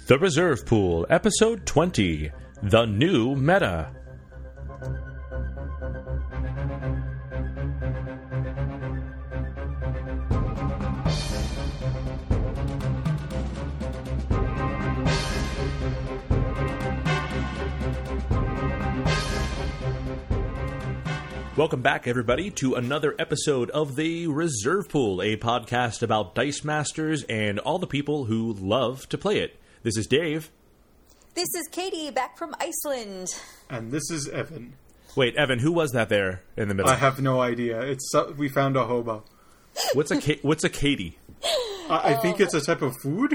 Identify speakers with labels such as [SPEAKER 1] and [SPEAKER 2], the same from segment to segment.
[SPEAKER 1] The Reserve Pool, Episode 20, The New Meta. Welcome back, everybody, to another episode of The Reserve Pool, a podcast about Dice Masters and all the people who love to play it. This is Dave.
[SPEAKER 2] This is Katie, back from Iceland.
[SPEAKER 3] And this is Evan.
[SPEAKER 1] Wait, Evan, who was that there in the middle?
[SPEAKER 3] I have no idea. We found a hobo.
[SPEAKER 1] What's a Katie?
[SPEAKER 3] I think it's a type of food.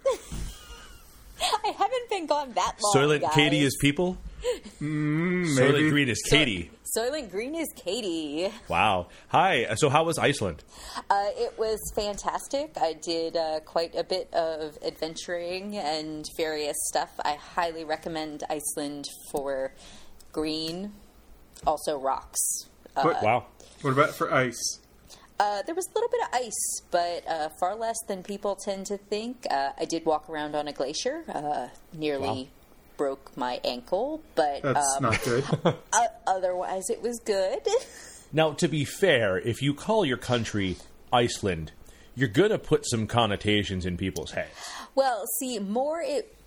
[SPEAKER 2] I haven't been gone that long,
[SPEAKER 1] Soylent
[SPEAKER 2] guys.
[SPEAKER 1] Katie is people?
[SPEAKER 3] Maybe.
[SPEAKER 1] Soylent Green is Katie.
[SPEAKER 2] Soylent Green is Katie.
[SPEAKER 1] Wow. Hi. So how was Iceland?
[SPEAKER 2] It was fantastic. I did quite a bit of adventuring and various stuff. I highly recommend Iceland for green, also rocks.
[SPEAKER 1] Wow.
[SPEAKER 3] What about for ice?
[SPEAKER 2] There was a little bit of ice, but far less than people tend to think. I did walk around on a glacier, nearly broke my ankle, but
[SPEAKER 3] That's not good.
[SPEAKER 2] Otherwise it was good.
[SPEAKER 1] Now, to be fair, if you call your country Iceland, you're going to put some connotations in people's heads.
[SPEAKER 2] Well, see, more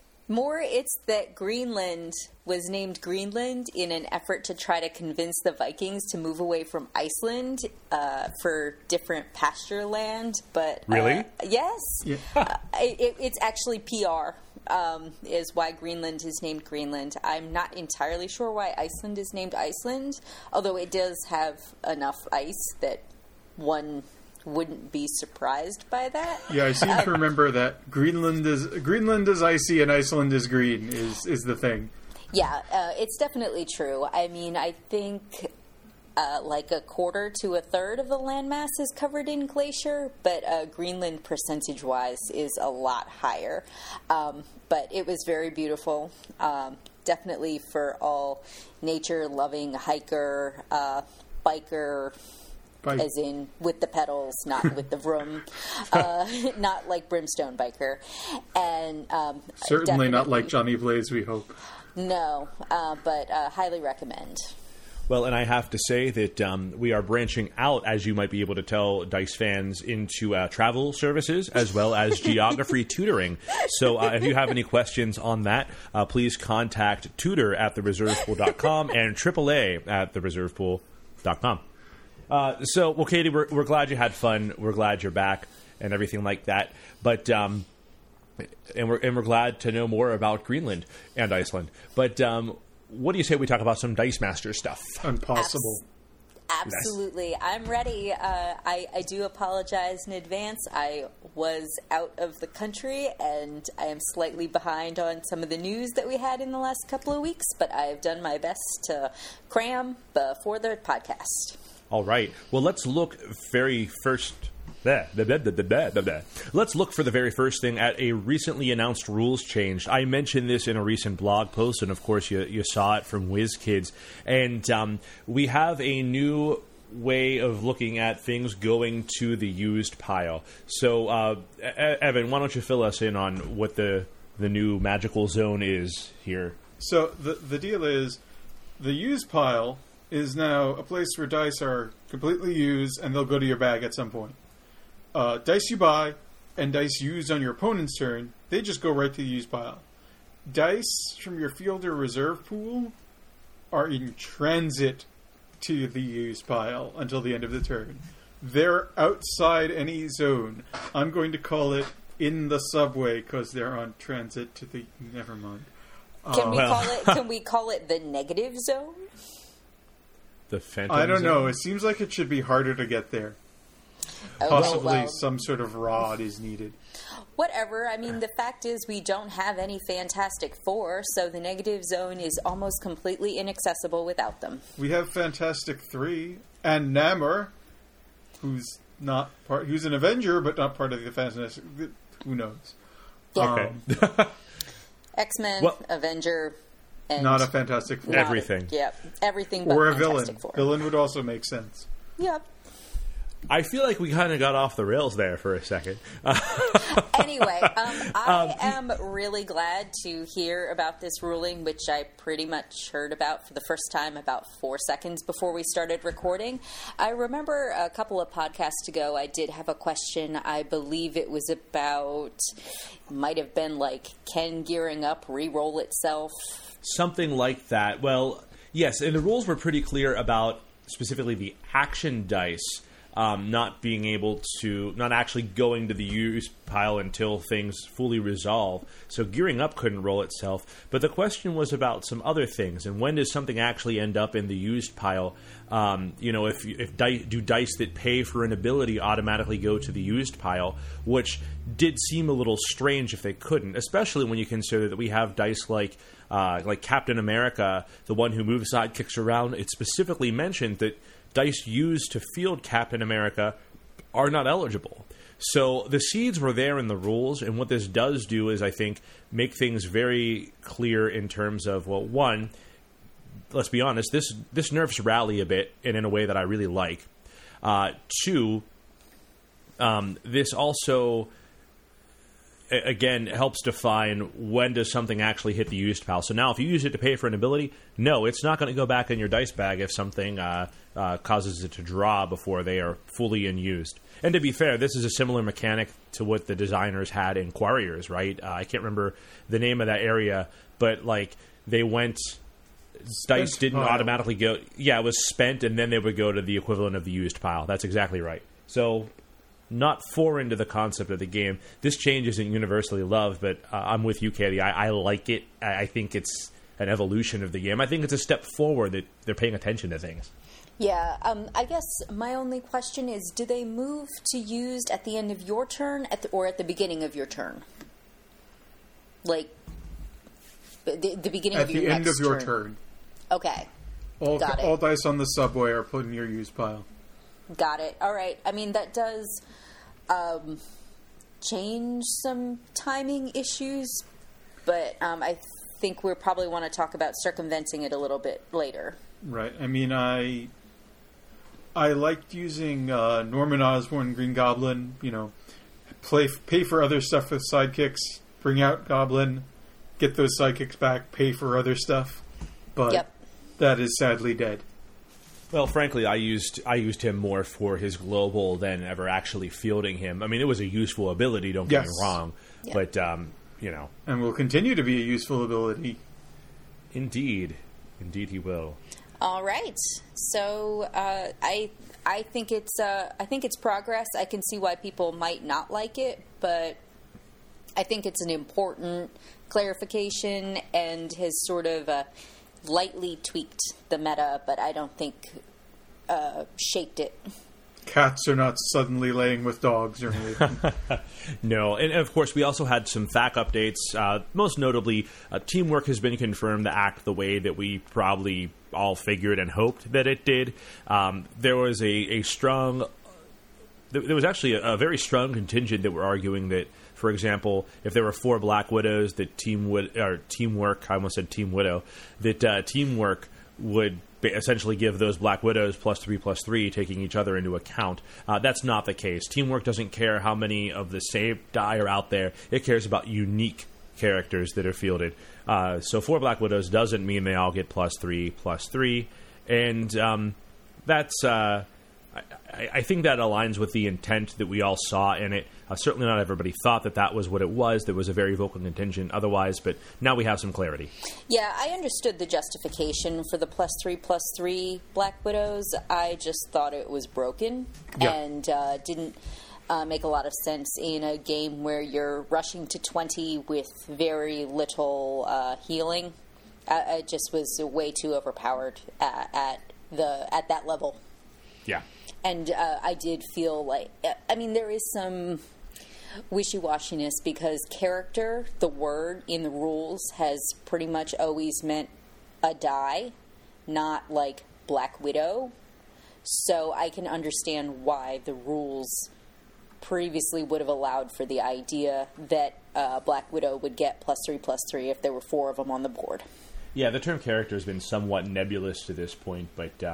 [SPEAKER 2] it's that Greenland was named Greenland in an effort to try to convince the Vikings to move away from Iceland for different pasture land. But
[SPEAKER 1] really,
[SPEAKER 2] yes,
[SPEAKER 3] Yeah.
[SPEAKER 2] It's actually PR. Is why Greenland is named Greenland. I'm not entirely sure why Iceland is named Iceland, although it does have enough ice that one wouldn't be surprised by that.
[SPEAKER 3] Yeah, I seem to remember that Greenland is icy and Iceland is green is the thing.
[SPEAKER 2] Yeah, it's definitely true. I mean, I think like a quarter to a third of the landmass is covered in glacier, but Greenland percentage-wise is a lot higher. But it was very beautiful. Definitely for all nature-loving hiker, biker, as in with the pedals, not with the vroom, not like Brimstone biker. And
[SPEAKER 3] Certainly not like Johnny Blaze, we hope.
[SPEAKER 2] No, but highly recommend.
[SPEAKER 1] Well, and I have to say that we are branching out, as you might be able to tell, Dice fans, into travel services as well as geography tutoring. So if you have any questions on that, please contact tutor@thereservepool.com and AAA@thereservepool.com. Well, Katie, we're glad you had fun. We're glad you're back and everything like that. But and we're glad to know more about Greenland and Iceland. But what do you say we talk about some Dice Master stuff?
[SPEAKER 3] Impossible.
[SPEAKER 2] Absolutely. Yes. I'm ready. I do apologize in advance. I was out of the country, and I am slightly behind on some of the news that we had in the last couple of weeks, but I've done my best to cram before the podcast.
[SPEAKER 1] All right. Well, let's look Let's look for the very first thing at a recently announced rules change. I mentioned this in a recent blog post, and of course you saw it from WizKids. And we have a new way of looking at things going to the used pile. So, Evan, why don't you fill us in on what the new magical zone is here?
[SPEAKER 3] So the deal is, the used pile is now a place where dice are completely used, and they'll go to your bag at some point. Dice you buy and dice used on your opponent's turn, they just go right to the used pile. Dice from your field or reserve pool are in transit to the used pile until the end of the turn. They're outside any zone. I'm going to call it in the subway because they're on transit to the... Never mind.
[SPEAKER 2] Can we call it the negative zone?
[SPEAKER 1] The phantom
[SPEAKER 3] I don't
[SPEAKER 1] zone?
[SPEAKER 3] know. It seems like it should be harder to get there. Possibly some sort of rod is needed.
[SPEAKER 2] Whatever. I mean, the fact is we don't have any Fantastic Four, so the negative zone is almost completely inaccessible without them.
[SPEAKER 3] We have Fantastic 3 and Namor, who's an Avenger, but not part of the Fantastic... Who knows?
[SPEAKER 2] Yeah.
[SPEAKER 1] Okay.
[SPEAKER 2] X-Men, Avenger... And
[SPEAKER 3] not a Fantastic Four.
[SPEAKER 1] Everything.
[SPEAKER 2] Yeah, everything but
[SPEAKER 3] or a
[SPEAKER 2] Fantastic
[SPEAKER 3] villain.
[SPEAKER 2] Four.
[SPEAKER 3] Villain would also make sense.
[SPEAKER 2] Yep.
[SPEAKER 1] I feel like we kind of got off the rails there for a second.
[SPEAKER 2] Anyway, I am really glad to hear about this ruling, which I pretty much heard about for the first time about 4 seconds before we started recording. I remember a couple of podcasts ago, I did have a question. I believe it was about, might have been like, can gearing up re-roll itself?
[SPEAKER 1] Something like that. Well, yes, and the rules were pretty clear about specifically the action dice. Not being able to, not actually going to the used pile until things fully resolve. So gearing up couldn't roll itself. But the question was about some other things. And when does something actually end up in the used pile? Do dice that pay for an ability automatically go to the used pile? Which did seem a little strange if they couldn't, especially when you consider that we have dice like Captain America, the one who moves sidekicks around. It specifically mentioned that dice used to field Captain America are not eligible. So the seeds were there in the rules, and what this does do is, I think, make things very clear in terms of, well, one, let's be honest, this nerfs Rally a bit, and in a way that I really like. Two, this also, again, helps define when does something actually hit the used pile. So now if you use it to pay for an ability, no, it's not going to go back in your dice bag if something causes it to draw before they are fully unused. And to be fair, this is a similar mechanic to what the designers had in Quarriors, right? I can't remember the name of that area, but like they went... Dice didn't automatically go... Yeah, it was spent, and then they would go to the equivalent of the used pile. That's exactly right. So... not foreign to the concept of the game. This change isn't universally loved, but I'm with you, Katie. I like it. I think it's an evolution of the game. I think it's a step forward that they're paying attention to things.
[SPEAKER 2] Yeah, I guess my only question is, do they move to used at the end of your turn or at the beginning of your turn? Like, the beginning of your next turn. At the end of your turn. Okay.
[SPEAKER 3] All dice on the subway are put in your used pile.
[SPEAKER 2] Got it. All right. I mean, that does change some timing issues, but I think we'll probably want to talk about circumventing it a little bit later.
[SPEAKER 3] Right. I mean, I liked using Norman Osborn, Green Goblin, pay for other stuff with sidekicks, bring out Goblin, get those sidekicks back, pay for other stuff, but that is sadly dead.
[SPEAKER 1] Well, frankly, I used him more for his global than ever actually fielding him. I mean, it was a useful ability, don't get me wrong, but, And will continue to be a useful ability. Indeed. Indeed he will.
[SPEAKER 2] All right. So, I think it's progress. I can see why people might not like it, but I think it's an important clarification and has sort of... lightly tweaked the meta, but I don't think shaped it.
[SPEAKER 3] Cats are not suddenly laying with dogs or anything.
[SPEAKER 1] No, and of course we also had some FAQ updates. Most notably, Teamwork has been confirmed to act the way that we probably all figured and hoped that it did. There was there was actually a very strong contingent that were arguing that, for example, if there were 4 Black Widows, that Teamwork, I almost said Team Widow, that Teamwork would essentially give those Black Widows +3/+3, taking each other into account. That's not the case. Teamwork doesn't care how many of the same die are out there. It cares about unique characters that are fielded. So 4 Black Widows doesn't mean they all get +3/+3, and that's... I think that aligns with the intent that we all saw in it. Certainly not everybody thought that was what it was. There was a very vocal contingent otherwise, but now we have some clarity.
[SPEAKER 2] Yeah, I understood the justification for the +3/+3 Black Widows. I just thought it was broken and didn't make a lot of sense in a game where you're rushing to 20 with very little healing. It just was way too overpowered at that level.
[SPEAKER 1] Yeah.
[SPEAKER 2] And I did feel like, I mean, there is some wishy-washiness because character, the word in the rules, has pretty much always meant a die, not like Black Widow. So I can understand why the rules previously would have allowed for the idea that Black Widow would get +3/+3 if there were 4 of them on the board.
[SPEAKER 1] Yeah, the term character has been somewhat nebulous to this point, but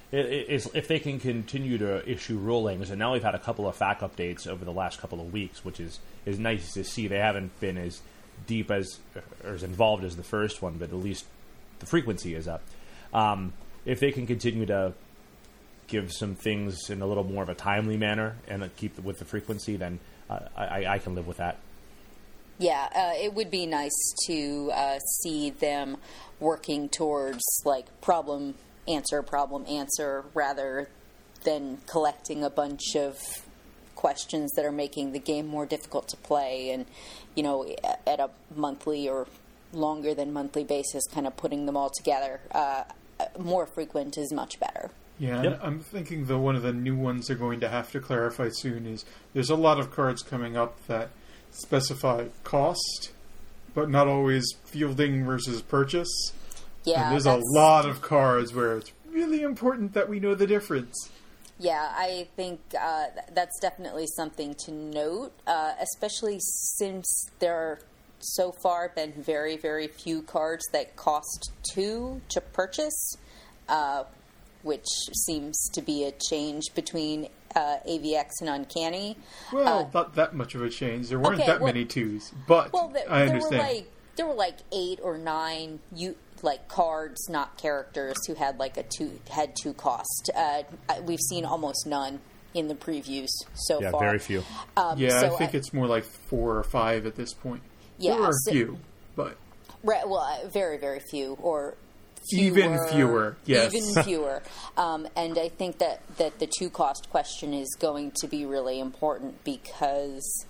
[SPEAKER 1] if they can continue to issue rulings, and now we've had a couple of FAQ updates over the last couple of weeks, which is nice to see. They haven't been as deep as or as involved as the first one, but at least the frequency is up. If they can continue to give some things in a little more of a timely manner and keep with the frequency, then I can live with that.
[SPEAKER 2] Yeah, it would be nice to see them working towards like problem answer, rather than collecting a bunch of questions that are making the game more difficult to play, and at a monthly or longer than monthly basis, kind of putting them all together. More frequent is much better.
[SPEAKER 3] Yeah,
[SPEAKER 1] Yep.
[SPEAKER 3] I'm thinking one of the new ones they're going to have to clarify soon is there's a lot of cards coming up that specify cost, but not always fielding versus purchase.
[SPEAKER 2] Yeah,
[SPEAKER 3] and there's a lot of cards where it's really important that we know the difference.
[SPEAKER 2] Yeah, I think that's definitely something to note, especially since there are so far been very, very few cards that cost 2 to purchase, which seems to be a change between AVX and Uncanny.
[SPEAKER 3] Well, not that much of a change. There weren't many 2s, but I understand.
[SPEAKER 2] There were like 8 or 9 cards, not characters, who had had 2 cost. We've seen almost none in the previews so far.
[SPEAKER 1] Yeah, very few.
[SPEAKER 3] I think it's more like 4 or 5 at this point.
[SPEAKER 2] Yeah,
[SPEAKER 3] there are a few, but
[SPEAKER 2] very, very few, or
[SPEAKER 3] even fewer. Yes,
[SPEAKER 2] even fewer. And I think that the 2 cost question is going to be really important because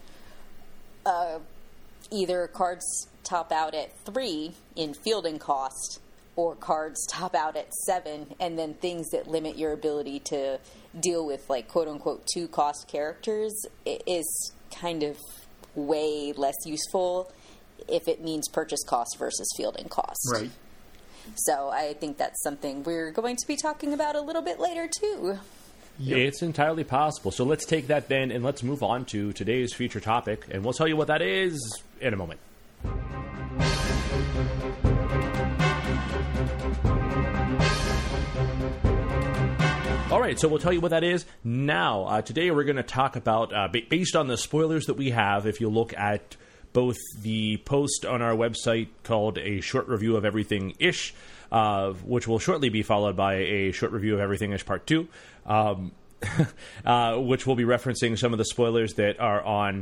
[SPEAKER 2] either cards top out at 3 in fielding cost, or cards top out at 7, and then things that limit your ability to deal with quote unquote 2 cost characters is kind of way less useful if it means purchase cost versus fielding cost.
[SPEAKER 3] Right.
[SPEAKER 2] So I think that's something we're going to be talking about a little bit later too.
[SPEAKER 1] Yep. It's entirely possible. So let's take that then and let's move on to today's feature topic, and we'll tell you what that is in a moment. All right, so we'll tell you what that is now. Today we're going to talk about, based on the spoilers that we have, if you look at both the post on our website called A Short Review of Everything-ish, which will shortly be followed by A Short Review of Everything-ish Part 2, which will be referencing some of the spoilers that are on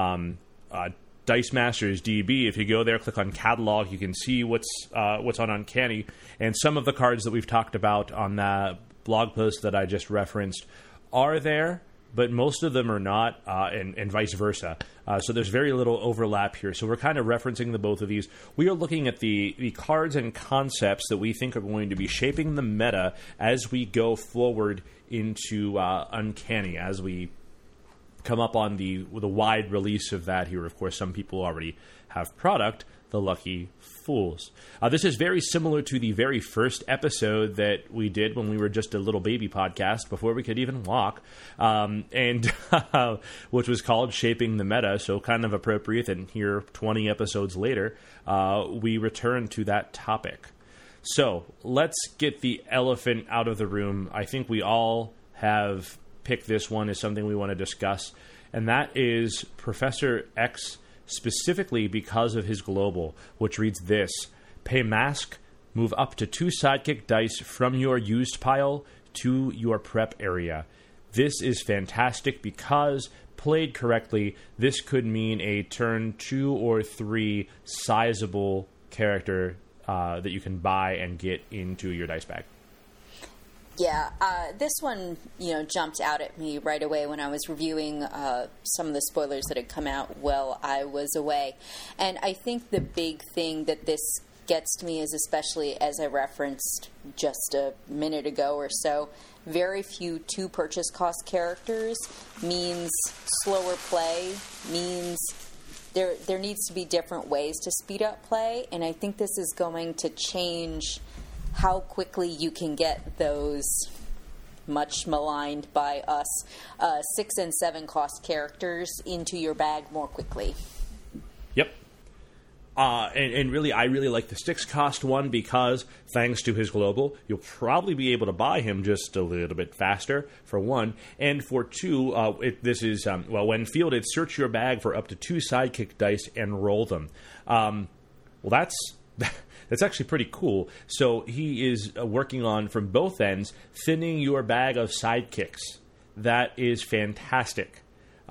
[SPEAKER 1] Dice Masters DB. If you go there, click on Catalog, you can see what's on Uncanny, and some of the cards that we've talked about on the blog post that I just referenced are there, but most of them are not, and vice versa. So there's very little overlap here. So we're kind of referencing the both of these. We are looking at the cards and concepts that we think are going to be shaping the meta as we go forward into Uncanny, as we come up on the wide release of that here. Of course, some people already have product, the lucky fools. This is very similar to the very first episode that we did when we were just a little baby podcast before we could even walk, and which was called Shaping the Meta, so kind of appropriate. And here, 20 episodes later, we return to that topic. So let's get the elephant out of the room. I think we all have picked this one as something we want to discuss, and that is Professor X, specifically because of his global, which reads this: pay mask, move up to 2 sidekick dice from your used pile to your prep area. This is fantastic because, played correctly, this could mean a turn 2 or 3 sizable character that you can buy and get into your dice bag.
[SPEAKER 2] Yeah, this one, jumped out at me right away when I was reviewing some of the spoilers that had come out while I was away. And I think the big thing that this gets to me is, especially as I referenced just a minute ago or so, very few 2 purchase cost characters means slower play, means there needs to be different ways to speed up play. And I think this is going to change how quickly you can get those much maligned by us 6 and 7 cost characters into your bag more quickly.
[SPEAKER 1] Yep. And really, I really like the 6 cost one because, thanks to his global, you'll probably be able to buy him just a little bit faster, for one. And for two, when fielded, search your bag for up to 2 sidekick dice and roll them. That's actually pretty cool. So he is working on, from both ends, thinning your bag of sidekicks. That is fantastic.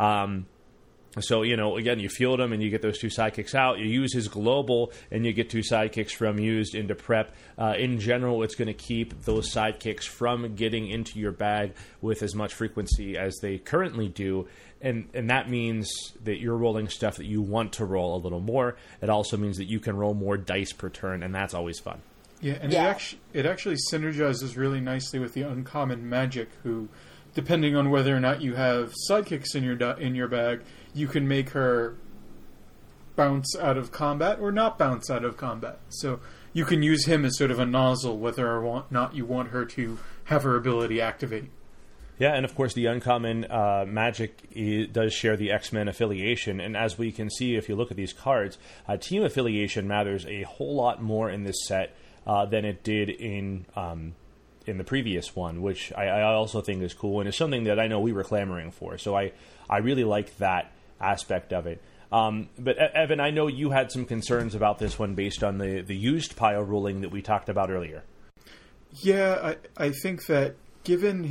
[SPEAKER 1] So, again, you field him and you get those 2 sidekicks out. You use his global and you get 2 sidekicks from used into prep. In general, it's going to keep those sidekicks from getting into your bag with as much frequency as they currently do. And that means that you're rolling stuff that you want to roll a little more. It also means that you can roll more dice per turn, and that's always fun.
[SPEAKER 3] Yeah, and it actually synergizes really nicely with the uncommon magic, who, depending on whether or not you have sidekicks in your bag, you can make her bounce out of combat or not bounce out of combat. So you can use him as sort of a nozzle whether or not you want her to have her ability activate.
[SPEAKER 1] Yeah, and of course the uncommon magic does share the X-Men affiliation, and as we can see if you look at these cards, team affiliation matters a whole lot more in this set than it did in the previous one, which I also think is cool, and is something that I know we were clamoring for. So I really like that aspect of it. But Evan, I know you had some concerns about this one based on the used pile ruling that we talked about earlier.
[SPEAKER 3] Yeah, I think that given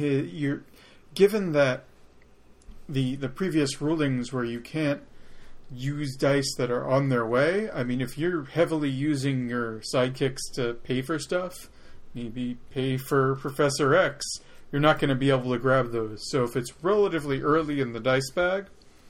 [SPEAKER 3] that the previous rulings where you can't use dice that are on their way, I mean, if you're heavily using your sidekicks to pay for stuff, maybe pay for Professor X, you're not going to be able to grab those. So if it's relatively early in the dice bag,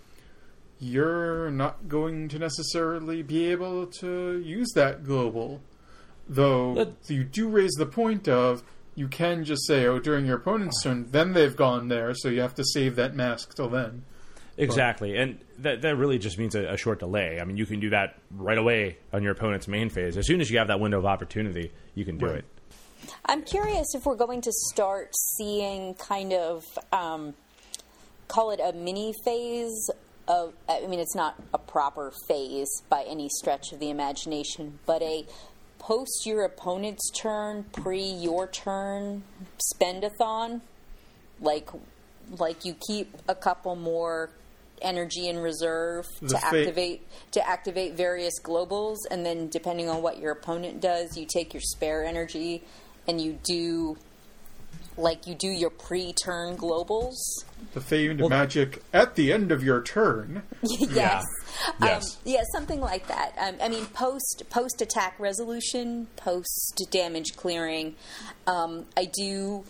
[SPEAKER 3] you're not going to necessarily be able to use that global. Though you do raise the point of, you can just say, during your opponent's turn, then they've gone there, so you have to save that mask till then.
[SPEAKER 1] Exactly, and that really just means a short delay. I mean, you can do that right away on your opponent's main phase. As soon as you have that window of opportunity, you can do it.
[SPEAKER 2] I'm curious if we're going to start seeing kind of, call it a mini phase of, I mean, it's not a proper phase by any stretch of the imagination, but a post your opponent's turn, pre your turn spend-a-thon. Like you keep a couple more energy in reserve to activate various globals, and then depending on what your opponent does, you take your spare energy and you do your pre-turn globals. The famed magic at the end of your turn. Yes. Yes. Something like that. I mean, post attack resolution, post damage clearing. I do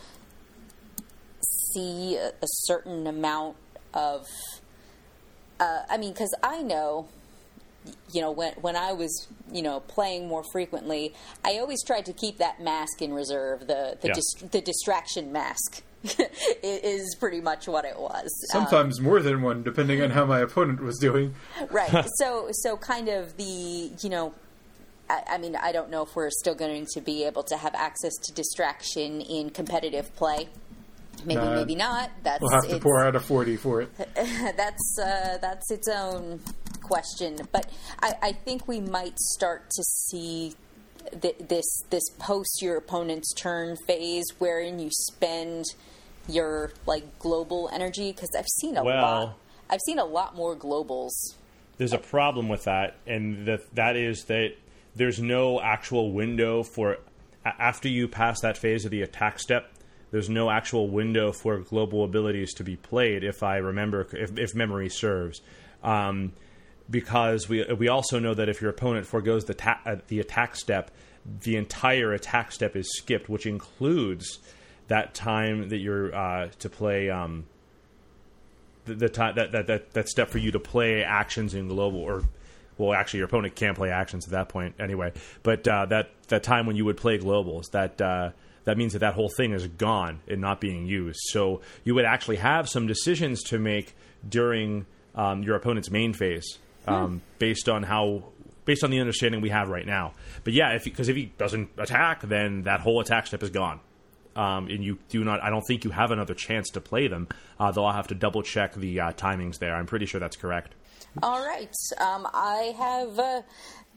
[SPEAKER 2] see a certain amount of. Because I know, when I was, playing more frequently, I always tried to keep that mask in reserve. The distraction mask is pretty much what it was.
[SPEAKER 3] Sometimes more than one, depending on how my opponent was doing.
[SPEAKER 2] Right. So kind of the, I don't know if we're still going to be able to have access to distraction in competitive play. Maybe not.
[SPEAKER 3] We'll have to pour out a 40 for it.
[SPEAKER 2] That's its own question. But I think we might start to see this post your opponent's turn phase wherein you spend your global energy, because I've seen a lot more globals.
[SPEAKER 1] There's a problem with that, and that is that there's no actual window for after you pass that phase of the attack step. There's no actual window for global abilities to be played, if I remember, if memory serves. Because we also know that if your opponent forgoes the attack step, the entire attack step is skipped, which includes that time that you're to play the time that step for you to play actions in global, or well, actually your opponent can't play actions at that point anyway. But that time when you would play globals, that means that whole thing is gone and not being used. So you would actually have some decisions to make during your opponent's main phase, based on the understanding we have right now. But yeah, because if he doesn't attack, then that whole attack step is gone, and you do not. I don't think you have another chance to play them. Though I'll have to double check the timings there. I'm pretty sure that's correct.
[SPEAKER 2] All right, I have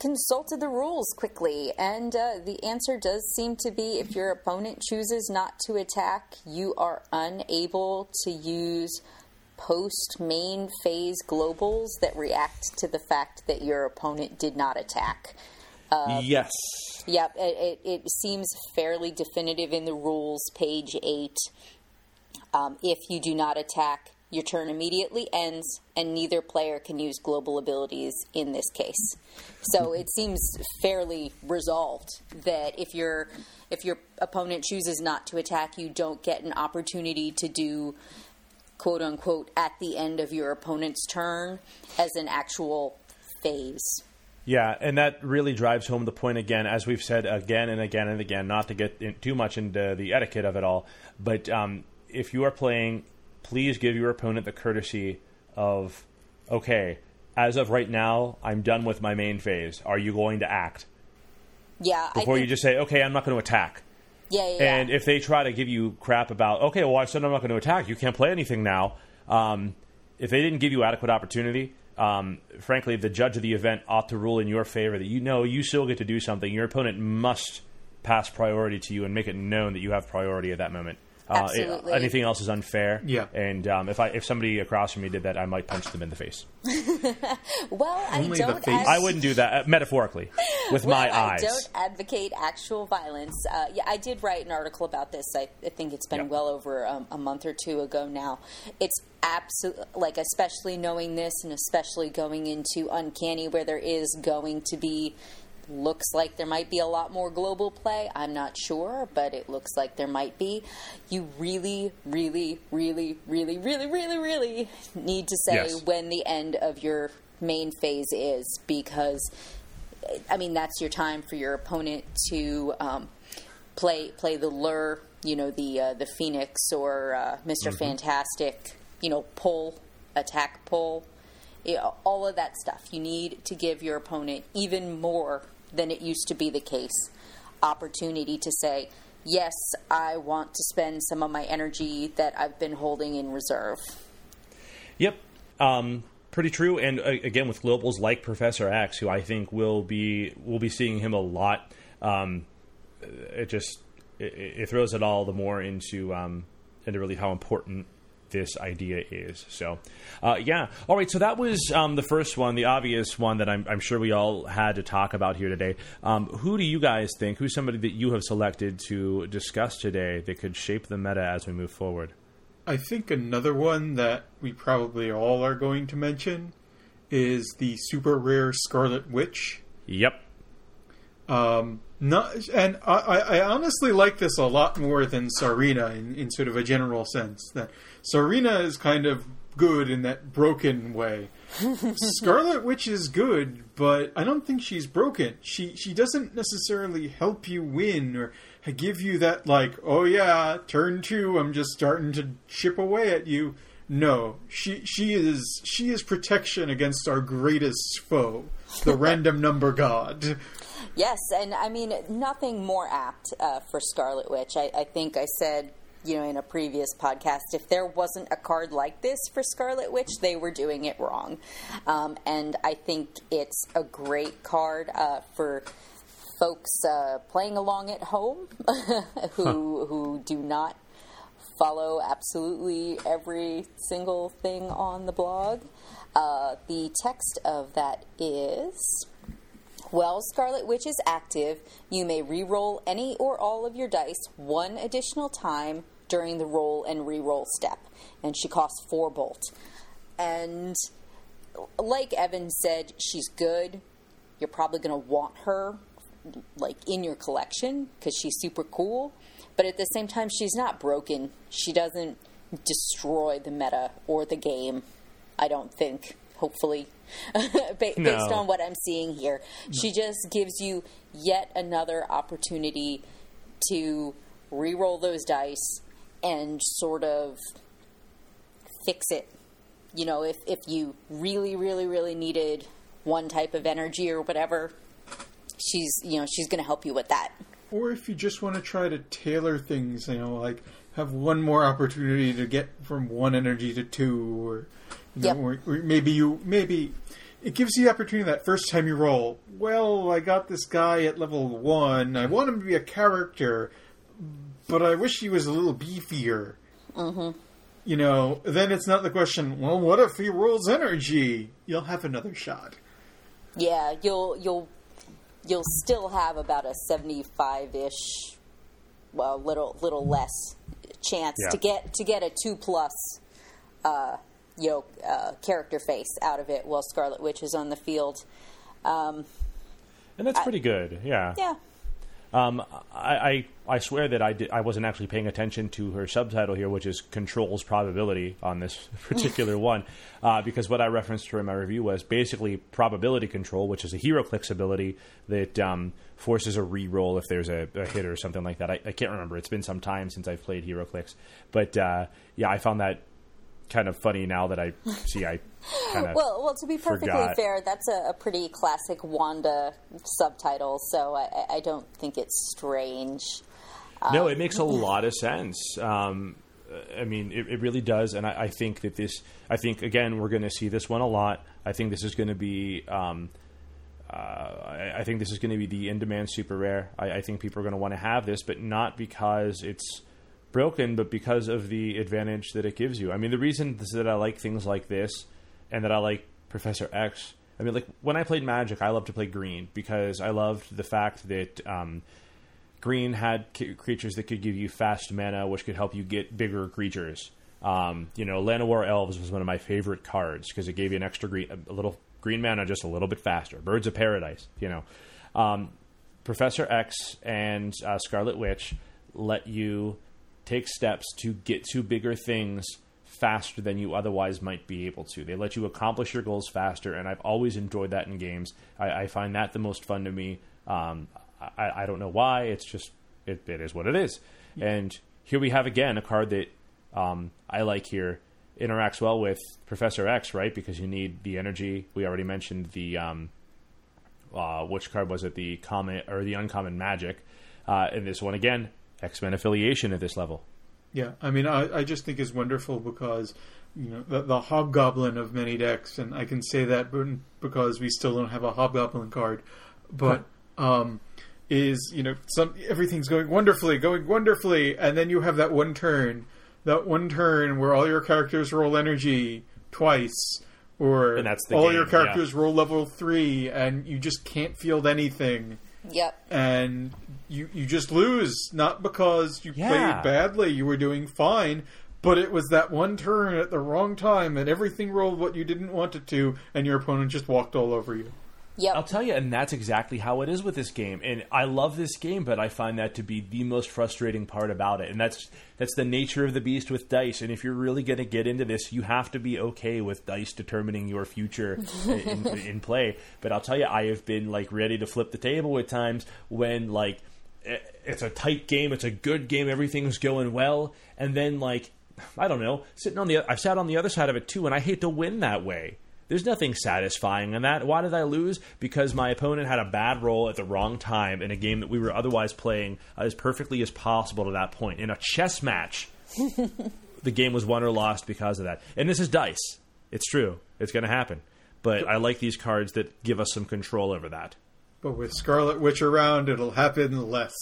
[SPEAKER 2] consulted the rules quickly, and the answer does seem to be if your opponent chooses not to attack, you are unable to use post-main phase globals that react to the fact that your opponent did not attack.
[SPEAKER 1] Yes.
[SPEAKER 2] Yep, it seems fairly definitive in the rules, page 8. If you do not attack, your turn immediately ends, and neither player can use global abilities in this case. So it seems fairly resolved that if your opponent chooses not to attack, you don't get an opportunity to do, quote unquote, at the end of your opponent's turn as an actual phase.
[SPEAKER 1] Yeah, and that really drives home the point again, as we've said again and again and again, not to get too much into the etiquette of it all, but if you are playing, please give your opponent the courtesy of, okay, as of right now, I'm done with my main phase. Are you going to act?
[SPEAKER 2] Yeah.
[SPEAKER 1] Before you just say, okay, I'm not going to attack.
[SPEAKER 2] Yeah.
[SPEAKER 1] And if they try to give you crap about, okay, well, I said I'm not going to attack, you can't play anything now. If they didn't give you adequate opportunity, frankly, the judge of the event ought to rule in your favor that you still get to do something. Your opponent must pass priority to you and make it known that you have priority at that moment.
[SPEAKER 2] Absolutely.
[SPEAKER 1] Anything else is unfair.
[SPEAKER 3] Yeah.
[SPEAKER 1] And if somebody across from me did that, I might punch them in the face.
[SPEAKER 2] Well,
[SPEAKER 3] Only the face?
[SPEAKER 1] I wouldn't do that, metaphorically, with my eyes.
[SPEAKER 2] I don't advocate actual violence. Yeah, I did write an article about this. I think it's been well over a month or two ago now. It's absolutely, especially knowing this and especially going into Uncanny where there is going to be, looks like there might be a lot more global play. I'm not sure, but it looks like there might be. You really, really, really, really, really, really, really need to say when the end of your main phase is, because, I mean, that's your time for your opponent to play the lure, the Phoenix or Mr. Fantastic, attack pull. All of that stuff. You need to give your opponent even more than it used to be the case opportunity to say, yes, I want to spend some of my energy that I've been holding in reserve.
[SPEAKER 1] Yep. Pretty true. And again, with globals like Professor X, who I think we'll be seeing him a lot, it throws it all the more into really how important this idea is. So, yeah. All right, so that was the first one, the obvious one that I'm sure we all had to talk about here today. Who do you guys think, who's somebody that you have selected to discuss today that could shape the meta as we move forward?
[SPEAKER 3] I think another one that we probably all are going to mention is the super rare Scarlet Witch.
[SPEAKER 1] Yep.
[SPEAKER 3] I honestly like this a lot more than Sarina in sort of a general sense. That Sarina is kind of good in that broken way. Scarlet Witch is good, but I don't think she's broken. She doesn't necessarily help you win or give you that, oh yeah, turn 2, I'm just starting to chip away at you. No, she is protection against our greatest foe, the random number god.
[SPEAKER 2] Yes, and I mean, nothing more apt for Scarlet Witch. I think I said, in a previous podcast, if there wasn't a card like this for Scarlet Witch, they were doing it wrong. And I think it's a great card for folks playing along at home who do not follow absolutely every single thing on the blog. The text of that is... While Scarlet Witch is active, you may re-roll any or all of your dice one additional time during the roll and re-roll step. And she costs 4 bolt. And like Evan said, she's good. You're probably going to want her in your collection because she's super cool. But at the same time, she's not broken. She doesn't destroy the meta or the game, I don't think. Hopefully, based on what I'm seeing here. No. She just gives you yet another opportunity to re-roll those dice and sort of fix it. If you really, really, really needed one type of energy or whatever, she's going to help you with that.
[SPEAKER 3] Or if you just want to try to tailor things, have one more opportunity to get from 1 energy to 2, or... or maybe it gives you the opportunity that first time you roll, well, I got this guy at level 1, I want him to be a character, but I wish he was a little beefier.
[SPEAKER 2] Mm-hmm.
[SPEAKER 3] You know, then it's not the question, well, what if he rolls energy? You'll have another shot.
[SPEAKER 2] Yeah, you'll still have about a 75-ish, well, little less chance to get a 2+ character face out of it while Scarlet Witch is on the field.
[SPEAKER 1] And that's pretty good, yeah.
[SPEAKER 2] Yeah.
[SPEAKER 1] I swear that I wasn't actually paying attention to her subtitle here, which is Control's Probability on this particular one, because what I referenced her in my review was basically Probability Control, which is a HeroClix ability that forces a re-roll if there's a hit or something like that. I can't remember. It's been some time since I've played HeroClix. But, I found that kind of funny now that I kind of
[SPEAKER 2] well, to be perfectly fair, that's a pretty classic Wanda subtitle, so I don't think it's strange.
[SPEAKER 1] No, it makes a lot of sense. I mean, it really does, and I think that again, we're going to see this one a lot. I think this is going to be I think this is going to be the in-demand super rare. I think people are going to want to have this, but not because it's broken, but because of the advantage that it gives you. I mean, the reason that I like things like this and that I like Professor X, I mean, like, when I played Magic, I loved to play green because I loved the fact that green had creatures that could give you fast mana, which could help you get bigger creatures. Llanowar Elves was one of my favorite cards because it gave you an extra a little green mana just a little bit faster. Birds of Paradise, Professor X and Scarlet Witch let you take steps to get to bigger things faster than you otherwise might be able to. They let you accomplish your goals faster, and I've always enjoyed that in games. I find that the most fun to me. I don't know why. It's just, it is what it is. Yeah. And here we have, again, a card that I like here. Interacts well with Professor X, right? Because you need the energy. We already mentioned the, which card was it? The common or the uncommon magic. And this one, again, X-Men affiliation at this level.
[SPEAKER 3] Yeah, I mean, I just think it's wonderful because, the Hobgoblin of many decks, and I can say that because we still don't have a Hobgoblin card, but everything's going wonderfully, and then you have that one turn where all your characters roll energy twice, or your characters roll level 3, and you just can't field anything.
[SPEAKER 2] Yep.
[SPEAKER 3] And you just lose, not because you played badly, you were doing fine, but it was that one turn at the wrong time, and everything rolled what you didn't want it to, and your opponent just walked all over you.
[SPEAKER 2] Yep.
[SPEAKER 1] I'll tell you, and that's exactly how it is with this game. And I love this game, but I find that to be the most frustrating part about it. And that's the nature of the beast with dice. And if you're really going to get into this, you have to be okay with dice determining your future in play. But I'll tell you, I have been ready to flip the table at times when it's a tight game, it's a good game, everything's going well, and then I don't know, I've sat on the other side of it too, and I hate to win that way. There's nothing satisfying in that. Why did I lose? Because my opponent had a bad roll at the wrong time in a game that we were otherwise playing as perfectly as possible to that point. In a chess match, the game was won or lost because of that. And this is dice. It's true. It's going to happen. But I like these cards that give us some control over that.
[SPEAKER 3] But with Scarlet Witch around, it'll happen less.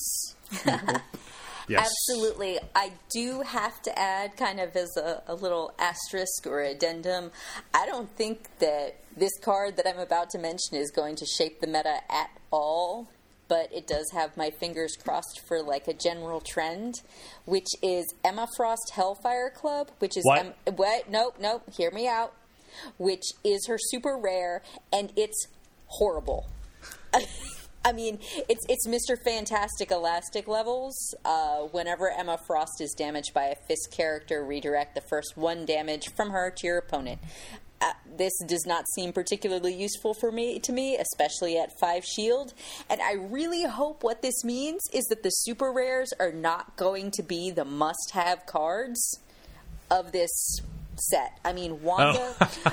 [SPEAKER 1] Yes.
[SPEAKER 2] Absolutely. I do have to add, kind of as a little asterisk or addendum, I don't think that this card that I'm about to mention is going to shape the meta at all, but it does have my fingers crossed for a general trend, which is Emma Frost Hellfire Club, which is...
[SPEAKER 1] What?
[SPEAKER 2] Nope, hear me out. Which is her super rare, and it's horrible. I mean, it's Mr. Fantastic Elastic levels. Whenever Emma Frost is damaged by a Fisk character, redirect the first 1 damage from her to your opponent. This does not seem particularly useful to me, especially at 5 shield. And I really hope what this means is that the super rares are not going to be the must-have cards of this set. I mean, Wanda,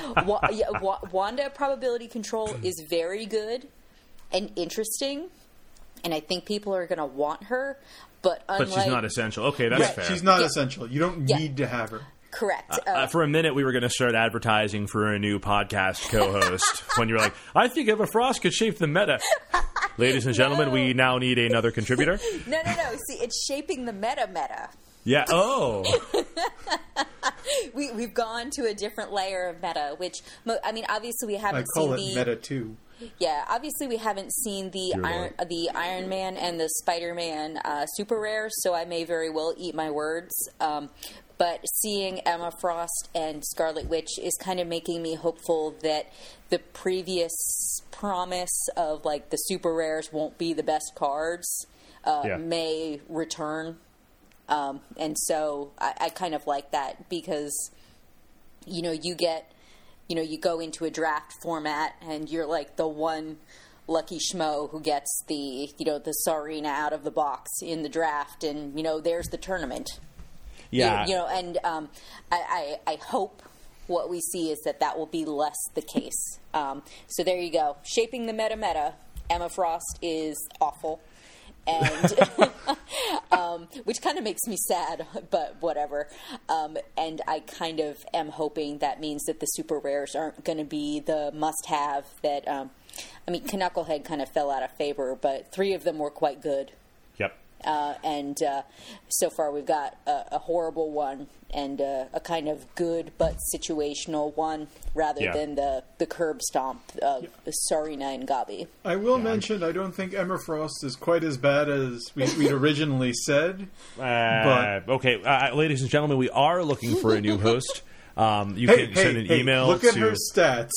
[SPEAKER 2] Wanda Probability Control is very good and interesting, and I think people are going to want her, but
[SPEAKER 1] she's not essential. Okay, that's fair.
[SPEAKER 3] She's not essential. You don't need to have her.
[SPEAKER 2] Correct.
[SPEAKER 1] For a minute, we were going to start advertising for a new podcast co-host when you were like, I think Emma Frost could shape the meta. Ladies and gentlemen, we now need another contributor.
[SPEAKER 2] No. See, it's shaping the meta.
[SPEAKER 1] Yeah. Oh.
[SPEAKER 2] We've gone to a different layer of meta, which, I mean, obviously we haven't
[SPEAKER 3] I
[SPEAKER 2] seen
[SPEAKER 3] call it meta 2.
[SPEAKER 2] Yeah, obviously we haven't seen the Iron Man and the Spider-Man super rares, so I may very well eat my words. But seeing Emma Frost and Scarlet Witch is kind of making me hopeful that the previous promise of like the super rares won't be the best cards may return. And so I kind of like that because, you know, you go into a draft format and you're like the one lucky schmo who gets the Tsarina out of the box in the draft, and, you know, there's the tournament.
[SPEAKER 1] Yeah.
[SPEAKER 2] You know, and I hope what we see is that will be less the case. So there you go. Shaping the meta. Emma Frost is awful. And which kind of makes me sad, but whatever. And I kind of am hoping that means that the super rares aren't going to be the must-have that, I mean, Knucklehead kind of fell out of favor, but 3 of them were quite good.
[SPEAKER 1] Yep.
[SPEAKER 2] And so far we've got a horrible one and a kind of good but situational one rather than the curb stomp of Sarina and Gabi.
[SPEAKER 3] I will mention I don't think Emma Frost is quite as bad as we'd originally said. But
[SPEAKER 1] okay, ladies and gentlemen, we are looking for a new host. You can send an email
[SPEAKER 3] look
[SPEAKER 1] to...
[SPEAKER 3] at her stats.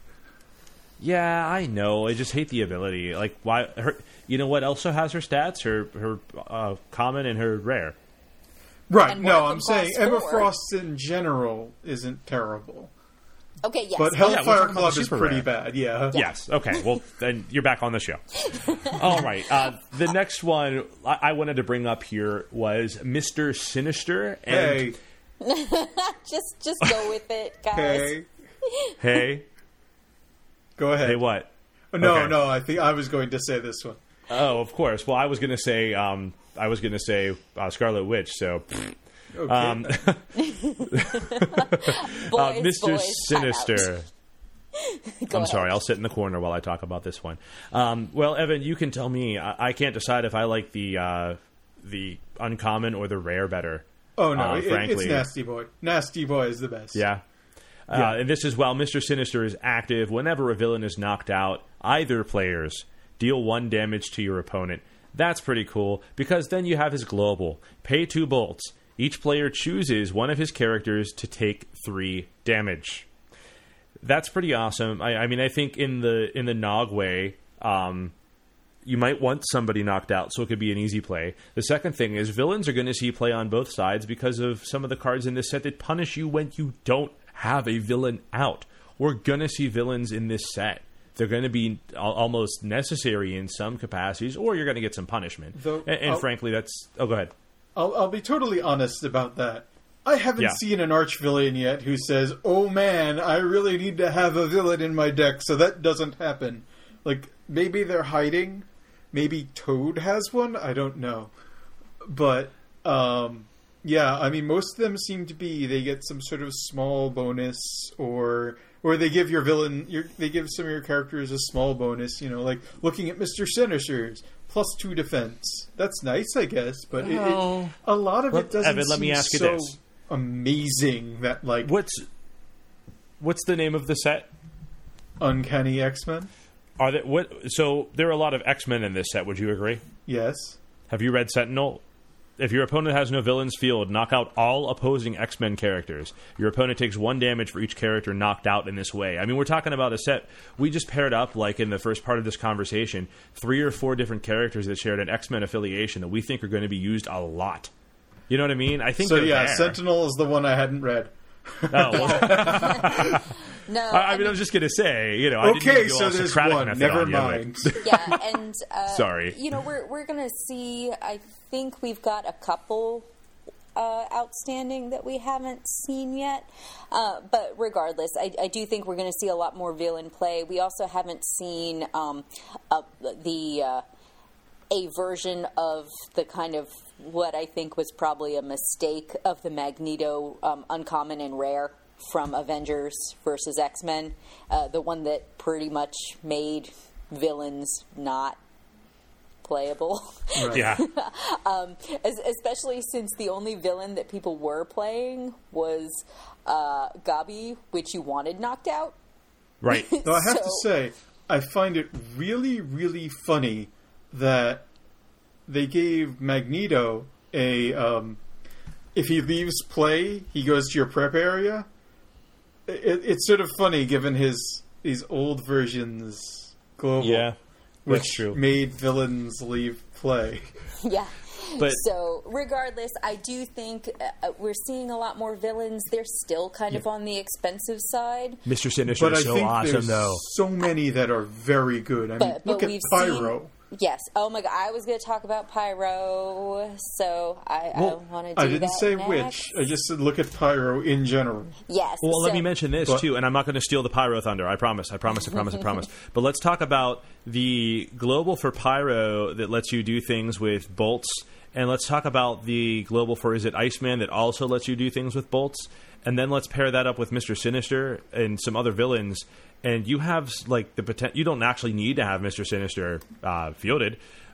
[SPEAKER 1] Yeah, I know. I just hate the ability. Like, why... You know what also has her stats? Her common and her rare.
[SPEAKER 3] Right.
[SPEAKER 2] And
[SPEAKER 3] no, I'm saying Emma
[SPEAKER 2] 4.
[SPEAKER 3] Frost in general isn't terrible.
[SPEAKER 2] Okay, yes.
[SPEAKER 3] But Hellfire
[SPEAKER 1] talking about
[SPEAKER 3] Club
[SPEAKER 1] the
[SPEAKER 3] is
[SPEAKER 1] super
[SPEAKER 3] pretty
[SPEAKER 1] rare.
[SPEAKER 3] bad, yeah.
[SPEAKER 1] Yes. Okay. Well, then you're back on the show. All right. The next one I wanted to bring up here was Mr. Sinister. And
[SPEAKER 2] just go with it, guys.
[SPEAKER 1] Hey.
[SPEAKER 3] Go ahead.
[SPEAKER 1] Hey, what?
[SPEAKER 3] No,
[SPEAKER 1] Okay.
[SPEAKER 3] no, I think I was going to say this one.
[SPEAKER 1] Oh, of course. Well, I was going to say Scarlet Witch. So,
[SPEAKER 3] Okay.
[SPEAKER 1] Mr. Sinister.
[SPEAKER 2] Go
[SPEAKER 1] I'm sorry.
[SPEAKER 2] ahead.
[SPEAKER 1] I'll sit in the corner while I talk about this one. Well, Evan, you can tell me. I can't decide if I like the uncommon or the rare better.
[SPEAKER 3] Oh, no,
[SPEAKER 1] frankly,
[SPEAKER 3] it's Nasty Boy. Nasty Boy is the best.
[SPEAKER 1] Yeah. And this is while Mr. Sinister is active, whenever a villain is knocked out, either players deal 1 damage to your opponent. That's pretty cool, because then you have his global. Pay 2 bolts. Each player chooses one of his characters to take 3 damage. That's pretty awesome. I mean, I think in the Nog way, you might want somebody knocked out, so it could be an easy play. The second thing is villains are going to see play on both sides because of some of the cards in this set that punish you when you don't have a villain out. We're going to see villains in this set. They're going to be almost necessary in some capacities, or you're going to get some punishment. And frankly, that's... Oh, go ahead.
[SPEAKER 3] I'll be totally honest about that. I haven't seen an arch-villain yet who says, oh man, I really need to have a villain in my deck, so that doesn't happen. Like, maybe they're hiding. Maybe Toad has one? I don't know. But, yeah, I mean, most of them seem to be, they get some sort of small bonus, or they give your villain, they give some of your characters a small bonus, you know, like looking at Mr. Sinister's +2 defense. That's nice, I guess, but a lot of it doesn't
[SPEAKER 1] Evan, let me
[SPEAKER 3] seem
[SPEAKER 1] ask you
[SPEAKER 3] so
[SPEAKER 1] this.
[SPEAKER 3] Amazing that, like...
[SPEAKER 1] What's the name of the set?
[SPEAKER 3] Uncanny X-Men?
[SPEAKER 1] So there are a lot of X-Men in this set, would you agree?
[SPEAKER 3] Yes.
[SPEAKER 1] Have you read Sentinel? If your opponent has no villains field, knock out all opposing X-Men characters. Your opponent takes 1 damage for each character knocked out in this way. I mean, we're talking about a set. We just paired up, like in the first part of this conversation, 3 or 4 different characters that shared an X-Men affiliation that we think are going to be used a lot. You know what I mean? I think
[SPEAKER 3] so.
[SPEAKER 1] they're
[SPEAKER 3] Yeah,
[SPEAKER 1] there.
[SPEAKER 3] Sentinel is the one I hadn't read.
[SPEAKER 1] Oh, well.
[SPEAKER 2] No,
[SPEAKER 1] I mean, I was just going to say, you know, I didn't
[SPEAKER 3] Okay,
[SPEAKER 1] do
[SPEAKER 3] so
[SPEAKER 1] all
[SPEAKER 3] there's
[SPEAKER 1] Socratic
[SPEAKER 3] one.
[SPEAKER 1] method
[SPEAKER 3] Never
[SPEAKER 1] on you, but-
[SPEAKER 3] mind.
[SPEAKER 2] yeah, and
[SPEAKER 1] Sorry.
[SPEAKER 2] You know, we're gonna see. I think we've got a couple outstanding that we haven't seen yet. But regardless, I do think we're going to see a lot more villain play. We also haven't seen the a version of the kind of what I think was probably a mistake of the Magneto uncommon and rare from Avengers versus X-Men, the one that pretty much made villains not playable.
[SPEAKER 3] Right.
[SPEAKER 1] Yeah.
[SPEAKER 2] Especially since the only villain that people were playing was Gabi, which you wanted knocked out.
[SPEAKER 1] Right.
[SPEAKER 3] Though I have to say, I find it really, really funny that they gave Magneto a if he leaves play, he goes to your prep area. It's sort of funny given his old versions global,
[SPEAKER 1] Yeah.
[SPEAKER 3] which
[SPEAKER 1] That's true.
[SPEAKER 3] made villains leave play.
[SPEAKER 2] Yeah.
[SPEAKER 1] But-
[SPEAKER 2] So, regardless, I do think we're seeing a lot more villains. They're still kind of on the expensive side.
[SPEAKER 1] Mr. Sinister
[SPEAKER 3] But I
[SPEAKER 1] is so
[SPEAKER 3] think
[SPEAKER 1] awesome,
[SPEAKER 3] there's
[SPEAKER 1] though.
[SPEAKER 3] so many that are very good. I mean,
[SPEAKER 2] But
[SPEAKER 3] look at
[SPEAKER 2] we've
[SPEAKER 3] Pyro.
[SPEAKER 2] seen... Yes. Oh, my God. I was going to talk about Pyro, so I want to do that
[SPEAKER 3] I didn't say
[SPEAKER 2] next.
[SPEAKER 3] which. I just said look at Pyro in general.
[SPEAKER 2] Yes.
[SPEAKER 1] Well, let
[SPEAKER 2] so-
[SPEAKER 1] me mention this,
[SPEAKER 3] But-
[SPEAKER 1] too, and I'm not going to steal the Pyro thunder. I promise. But let's talk about the global for Pyro that lets you do things with bolts, and let's talk about the global for, is it Iceman, that also lets you do things with bolts, and then let's pair that up with Mr. Sinister and some other villains, and you have, like, the potential. You don't actually need to have Mr. Sinister fielded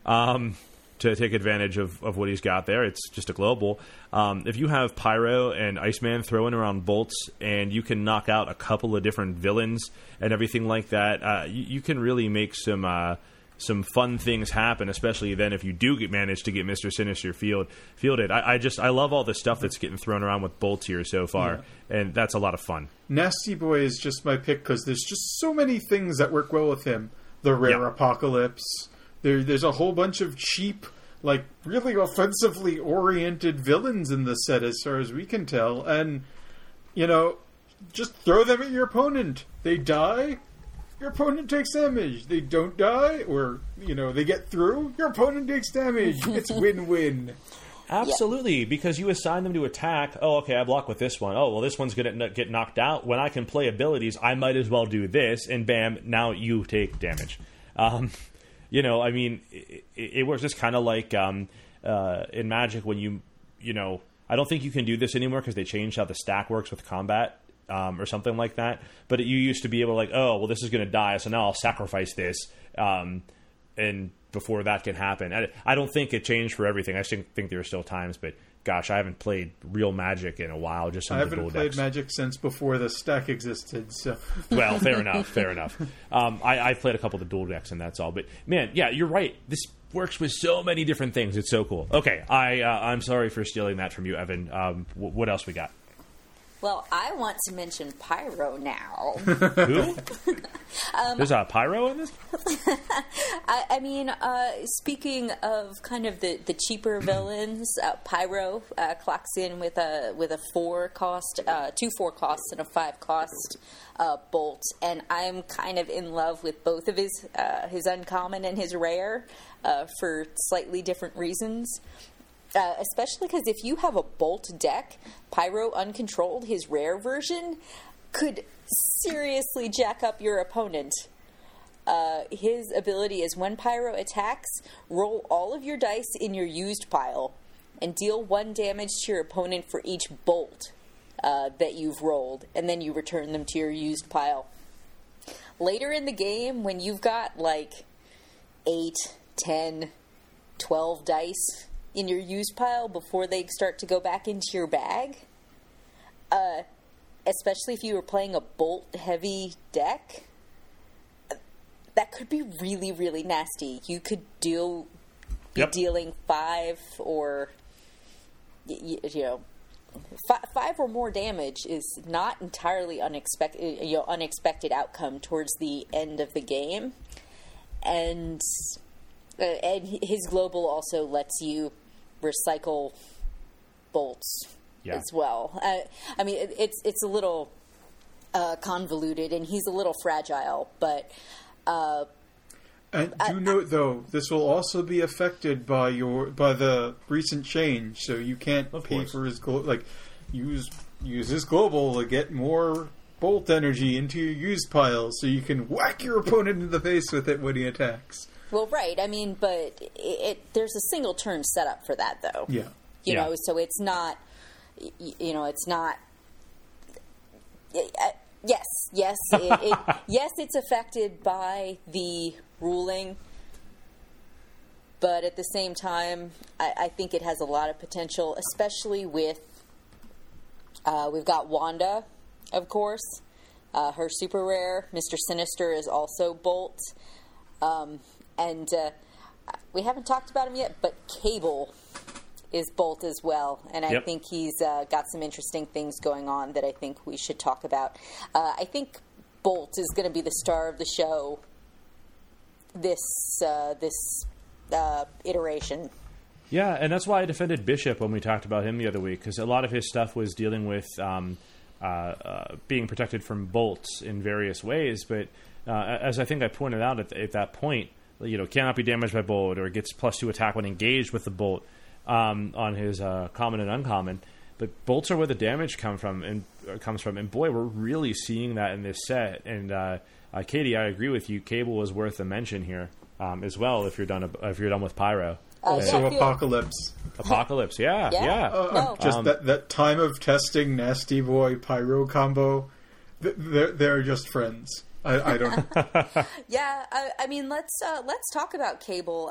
[SPEAKER 1] to take advantage of what he's got there. It's just a global. If you have Pyro and Iceman throwing around bolts, and you can knock out a couple of different villains and everything like that, you can really make some fun things happen, especially then if you do manage to get Mr. Sinister fielded. I love all the stuff that's getting thrown around with bolts here so far, and that's a lot of fun.
[SPEAKER 3] Nasty Boy is just my pick because there's just so many things that work well with him. The Rare
[SPEAKER 1] Yeah.
[SPEAKER 3] Apocalypse. There's a whole bunch of cheap, like, really offensively oriented villains in the set as far as we can tell. And, you know, just throw them at your opponent. They die, your opponent takes damage. They don't die, or, you know, they get through, your opponent takes damage. It's win-win.
[SPEAKER 1] Absolutely, because you assign them to attack. Oh, okay, I block with this one. Oh, well, this one's going to get knocked out. When I can play abilities, I might as well do this, and bam, now you take damage. You know, I mean, it works just kind of like in Magic when you know, I don't think you can do this anymore because they changed how the stack works with combat or something like that. But you used to be able to, like, oh, well, this is going to die, so now I'll sacrifice this. And before that can happen. I don't think it changed for everything. I think there are still times, but gosh, I haven't played real Magic in a while. Just
[SPEAKER 3] I
[SPEAKER 1] in the
[SPEAKER 3] haven't
[SPEAKER 1] dual
[SPEAKER 3] played
[SPEAKER 1] decks.
[SPEAKER 3] Magic since before the stack existed, so...
[SPEAKER 1] Well, fair enough. I've played a couple of the dual decks, and that's all. But man, yeah, you're right. This works with so many different things. It's so cool. Okay, I'm sorry for stealing that from you, Evan. What else we got?
[SPEAKER 2] Well, I want to mention Pyro now.
[SPEAKER 1] Who? There's a Pyro in this?
[SPEAKER 2] I mean, speaking of kind of the cheaper villains, Pyro clocks in with a 4-cost, 2 4-costs and a 5-cost bolt, and I'm kind of in love with both of his uncommon and his rare for slightly different reasons. Especially because if you have a bolt deck, Pyro Uncontrolled, his rare version, could seriously jack up your opponent. His ability is when Pyro attacks, roll all of your dice in your used pile and deal 1 damage to your opponent for each bolt that you've rolled, and then you return them to your used pile. Later in the game, when you've got like 8, 10, 12 dice in your used pile before they start to go back into your bag, especially if you were playing a bolt-heavy deck, that could be really, really nasty. You could be dealing 5 or, you know, 5 or more damage is not entirely unexpected outcome towards the end of the game. And his global also lets you recycle bolts as well. I mean, it's a little convoluted, and he's a little fragile, but...
[SPEAKER 3] And do note, though, this will also be affected by the recent change, so you can't pay for his use his global to get more bolt energy into your used pile, so you can whack your opponent in the face with it when he attacks.
[SPEAKER 2] Well, right. I mean, but there's a single turn setup for that, though.
[SPEAKER 3] Yeah.
[SPEAKER 2] You know, so it's not. It's not. Yes, yes, yes. It's affected by the ruling, but at the same time, I think it has a lot of potential, especially with. We've got Wanda, of course. Her super rare, Mr. Sinister, is also Bolt. And we haven't talked about him yet, but Cable is Bolt as well. And I think he's got some interesting things going on that I think we should talk about. I think Bolt is going to be the star of the show this iteration.
[SPEAKER 1] Yeah, and that's why I defended Bishop when we talked about him the other week, because a lot of his stuff was dealing with being protected from bolts in various ways. But as I think I pointed out at that point, cannot be damaged by bolt, or gets +2 attack when engaged with the bolt on his common and uncommon. But bolts are where the damage comes from, and boy, we're really seeing that in this set. And Katie, I agree with you. Cable is worth a mention here as well if you're done with Pyro.
[SPEAKER 3] Also, Apocalypse.
[SPEAKER 1] Apocalypse, yeah.
[SPEAKER 3] Just that time of testing Nasty Boy Pyro combo. They're just friends. I don't.
[SPEAKER 2] Yeah, I mean, let's talk about Cable.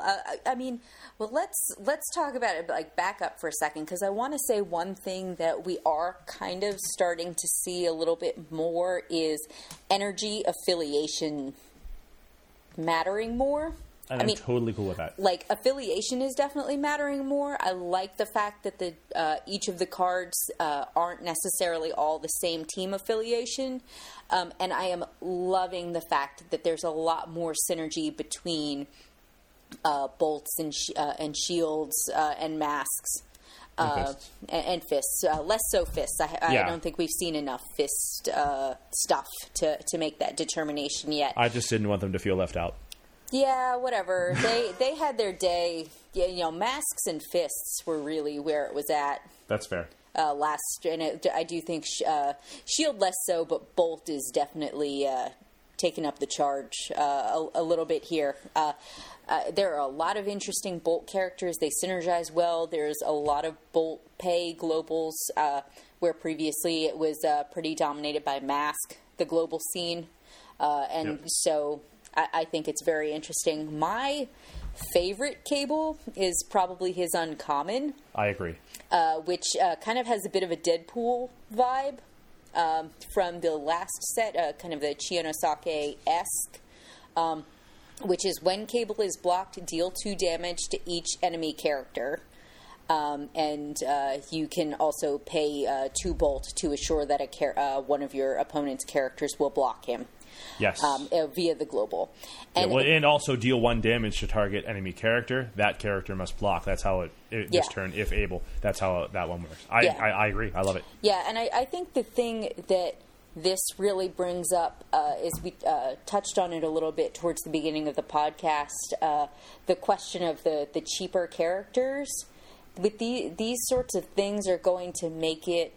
[SPEAKER 2] Let's talk about it. Like, back up for a second, because I want to say one thing that we are kind of starting to see a little bit more is energy affiliation mattering more.
[SPEAKER 1] And I'm totally cool with that.
[SPEAKER 2] Like, affiliation is definitely mattering more. I like the fact that each of the cards aren't necessarily all the same team affiliation. And I am loving the fact that there's a lot more synergy between bolts and shields and masks. And fists. Less so fists. I don't think we've seen enough fist stuff to make that determination yet.
[SPEAKER 1] I just didn't want them to feel left out.
[SPEAKER 2] Yeah, whatever. They had their day. Yeah, masks and fists were really where it was at.
[SPEAKER 1] That's fair.
[SPEAKER 2] I do think Shield less so, but Bolt is definitely taking up the charge a little bit here. There are a lot of interesting Bolt characters. They synergize well. There's a lot of Bolt pay globals, where previously it was pretty dominated by Mask, the global scene. So I think it's very interesting. My favorite Cable is probably his uncommon.
[SPEAKER 1] I agree.
[SPEAKER 2] Which kind of has a bit of a Deadpool vibe from the last set, kind of the Chionosake-esque, which is when Cable is blocked, deal 2 damage to each enemy character. And you can also pay 2 bolt to assure that one of your opponent's characters will block him.
[SPEAKER 1] Yes.
[SPEAKER 2] Via the global.
[SPEAKER 1] And also deal 1 damage to target enemy character. That character must block. That's how this turn, if able. That's how that one works. I agree. I love it.
[SPEAKER 2] Yeah, and I think the thing that this really brings up is we touched on it a little bit towards the beginning of the podcast, the question of the cheaper characters. With these sorts of things are going to make it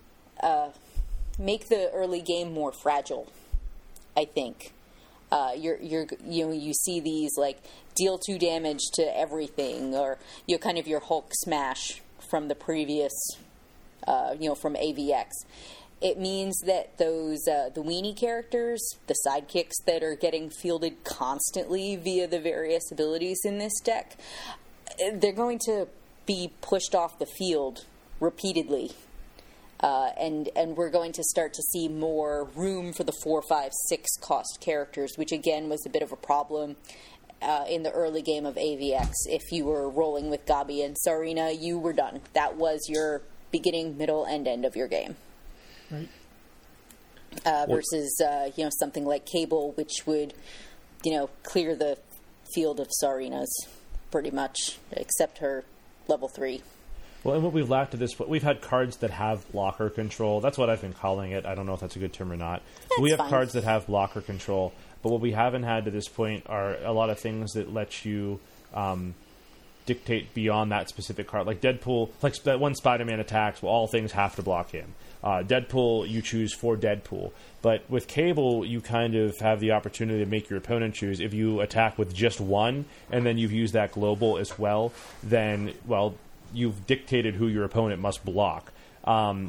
[SPEAKER 2] make the early game more fragile. I think you see these like deal 2 damage to everything, or kind of your Hulk smash from the previous from AVX. It means that those the weenie characters, the sidekicks that are getting fielded constantly via the various abilities in this deck, they're going to be pushed off the field repeatedly. And we're going to start to see more room for the 4, 5, 6 cost characters, which again was a bit of a problem in the early game of AVX. If you were rolling with Gabi and Sarina, you were done. That was your beginning, middle, and end of your game.
[SPEAKER 3] Right.
[SPEAKER 2] Versus something like Cable, which would clear the field of Sarinas pretty much, except her level 3.
[SPEAKER 1] Well, and what we've lacked at this point, we've had cards that have blocker control. That's what I've been calling it. I don't know if that's a good term or not. We have cards that have blocker control, but what we haven't had to this point are a lot of things that let you dictate beyond that specific card. Like Deadpool, like that one Spider-Man attacks, well, all things have to block him. Deadpool, you choose for Deadpool. But with Cable, you kind of have the opportunity to make your opponent choose. If you attack with just one, and then you've used that global as well, then, well, you've dictated who your opponent must block. And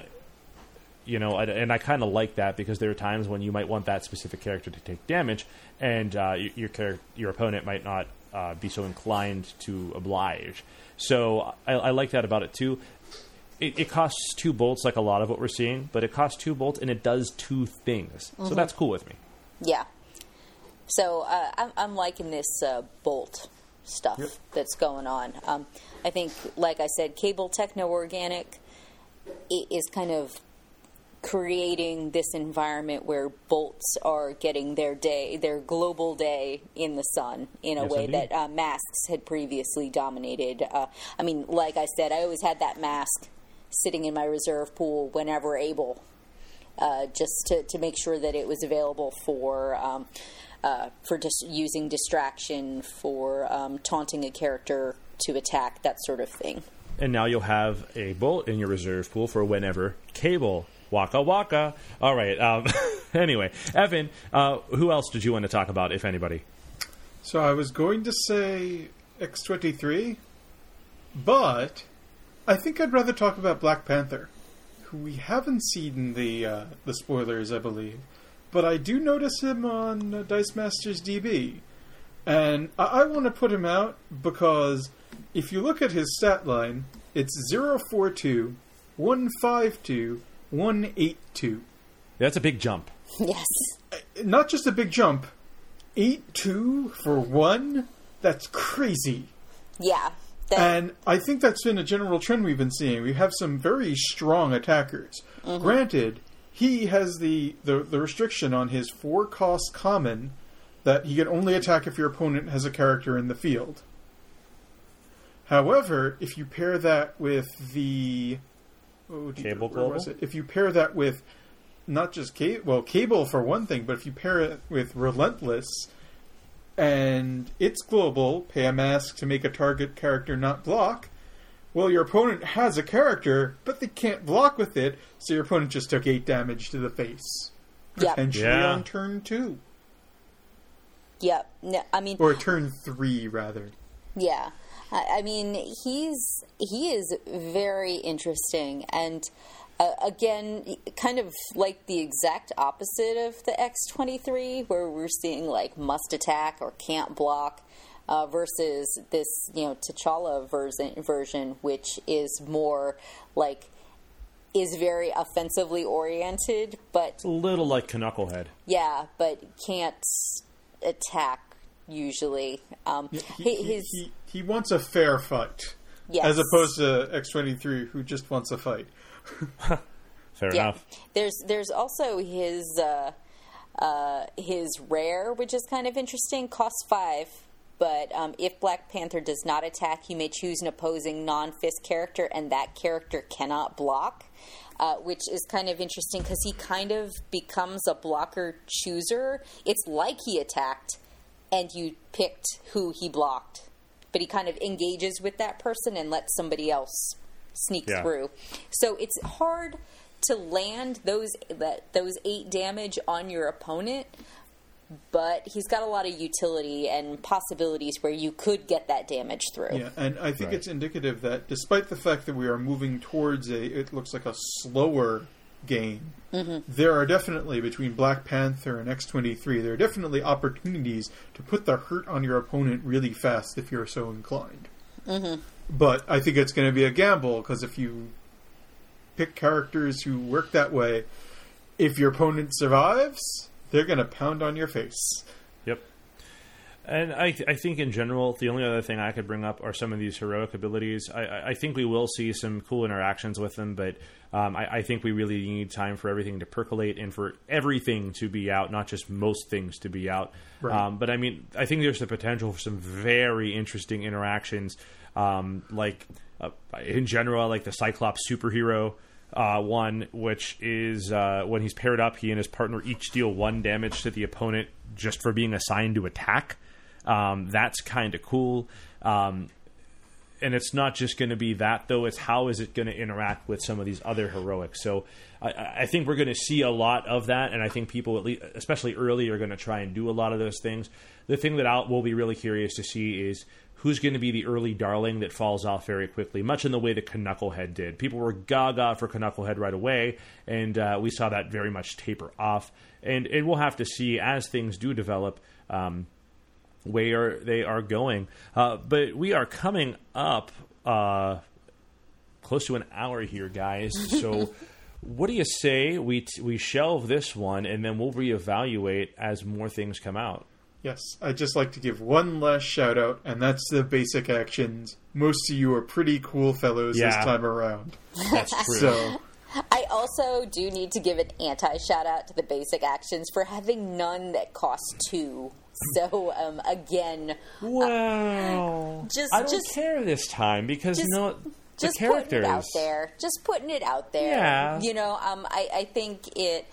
[SPEAKER 1] I kind of like that, because there are times when you might want that specific character to take damage, and your opponent might not be so inclined to oblige. So I like that about it too. It costs 2 bolts, like a lot of what we're seeing, but it costs 2 bolts and it does 2 things. So that's cool with me.
[SPEAKER 2] Yeah. So I'm liking this bolt stuff that's going on. I think, like I said, Cable Techno-Organic is kind of creating this environment where bolts are getting their global day in the sun in a way
[SPEAKER 1] indeed.
[SPEAKER 2] that masks had previously dominated. I mean, like I said, I always had that mask sitting in my reserve pool whenever able, just to make sure that it was available for just using distraction, for taunting a character to attack, that sort of thing.
[SPEAKER 1] And now you'll have a bolt in your reserve pool for whenever Cable. Waka waka. All right. Anyway, Evan, who else did you want to talk about, if anybody?
[SPEAKER 3] So I was going to say X-23, but I think I'd rather talk about Black Panther, who we haven't seen the spoilers, I believe. But I do notice him on Dice Masters DB. And I want to put him out because if you look at his stat line, it's 042, 152, 182.
[SPEAKER 1] That's a big jump.
[SPEAKER 2] Yes.
[SPEAKER 3] Not just a big jump. 8-2 for 1? That's crazy.
[SPEAKER 2] Yeah.
[SPEAKER 3] And I think that's been a general trend we've been seeing. We have some very strong attackers. Granted, he has the restriction on his 4-cost common that he can only attack if your opponent has a character in the field. However, if you pair that with the...
[SPEAKER 1] Cable Global?
[SPEAKER 3] If you pair that with not just Cable for one thing, but if you pair it with Relentless and it's global, pay a mask to make a target character not block, well, your opponent has a character, but they can't block with it, so your opponent just took 8 damage to the face.
[SPEAKER 2] Yep.
[SPEAKER 3] Potentially on turn 2.
[SPEAKER 2] Yep. No, I mean...
[SPEAKER 3] Or turn 3, rather.
[SPEAKER 2] Yeah. I mean, he is very interesting, and again, kind of like the exact opposite of the X-23, where we're seeing like must attack or can't block, versus this T'Challa version, which is more like is very offensively oriented, but
[SPEAKER 1] A little like Knucklehead.
[SPEAKER 2] yeah, but can't attack usually.
[SPEAKER 3] He wants a fair fight,
[SPEAKER 2] yes.
[SPEAKER 3] as opposed to X-23, who just wants a fight.
[SPEAKER 1] Fair enough.
[SPEAKER 2] There's also his rare, which is kind of interesting. Costs 5, but if Black Panther does not attack, you may choose an opposing non-fist character, and that character cannot block. Which is kind of interesting because he kind of becomes a blocker chooser. It's like he attacked, and you picked who he blocked, but he kind of engages with that person and lets somebody else sneak through. So it's hard to land those 8 damage on your opponent, but he's got a lot of utility and possibilities where you could get that damage through.
[SPEAKER 3] Yeah, and I think it's indicative that despite the fact that we are moving towards it looks like a slower game, there are definitely, between Black Panther and X-23, there are definitely opportunities to put the hurt on your opponent really fast if you're so inclined. But I think it's going to be a gamble, because if you pick characters who work that way, if your opponent survives, they're going to pound on your face.
[SPEAKER 1] Yep. And I think in general, the only other thing I could bring up are some of these heroic abilities. I think we will see some cool interactions with them, but I think we really need time for everything to percolate and for everything to be out, not just most things to be out.
[SPEAKER 3] Right.
[SPEAKER 1] But I mean, I think there's the potential for some very interesting interactions, in general, I like the Cyclops superhero one, which is when he's paired up, he and his partner each deal 1 damage to the opponent just for being assigned to attack. That's kind of cool. it's not just going to be that, though. It's how is it going to interact with some of these other heroics. So I think we're going to see a lot of that, and I think people, at least, especially early, are going to try and do a lot of those things. The thing that we'll be really curious to see is who's going to be the early darling that falls off very quickly, much in the way that Knucklehead did. People were gaga for Knucklehead right away, and we saw that very much taper off. And we'll have to see, as things do develop, where they are going. But we are coming up close to an hour here, guys. So what do you say we shelve this one, and then we'll reevaluate as more things come out?
[SPEAKER 3] Yes, I'd just like to give one last shout out, and that's the basic actions. Most of you are pretty cool fellows this time around.
[SPEAKER 1] That's true.
[SPEAKER 3] So,
[SPEAKER 2] I also do need to give an anti-shout out to the basic actions for having none that cost 2. So, again...
[SPEAKER 1] Wow. I don't care this time, because, the
[SPEAKER 2] just
[SPEAKER 1] characters...
[SPEAKER 2] putting it out there. Just putting it out there.
[SPEAKER 1] Yeah.
[SPEAKER 2] I think it...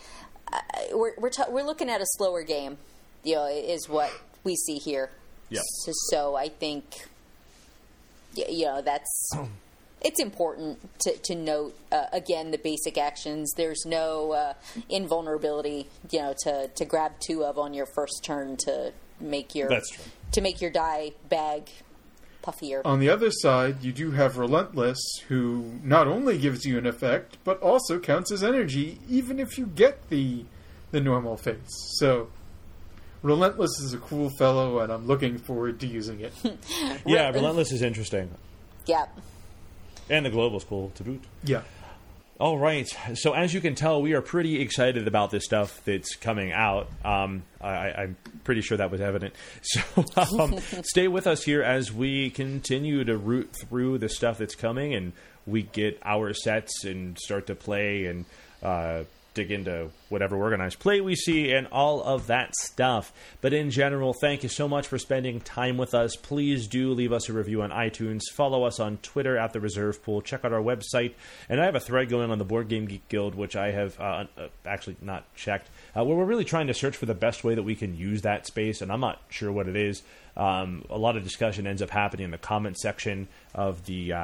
[SPEAKER 2] we're looking at a slower game, is what we see here.
[SPEAKER 1] Yep.
[SPEAKER 2] So I think, that's... It's important to note, again, the basic actions. There's no invulnerability, to grab 2 of on your first turn to make your die bag puffier.
[SPEAKER 3] On the other side, you do have Relentless, who not only gives you an effect, but also counts as energy, even if you get the normal face. So, Relentless is a cool fellow, and I'm looking forward to using it.
[SPEAKER 1] Yeah, Relentless is interesting.
[SPEAKER 2] Yeah.
[SPEAKER 1] And the global's cool to boot.
[SPEAKER 3] Yeah.
[SPEAKER 1] All right. So as you can tell, we are pretty excited about this stuff that's coming out. I'm pretty sure that was evident. So stay with us here as we continue to root through the stuff that's coming, and we get our sets and start to play and dig into whatever organized play we see and all of that stuff. But in general, thank you so much for spending time with us. Please do leave us a review on iTunes. Follow us on Twitter at The Reserve Pool. Check out our website. And I have a thread going on the Board Game Geek Guild, which I have actually not checked, where we're really trying to search for the best way that we can use that space, and I'm not sure what it is. A lot of discussion ends up happening in the comment section of the...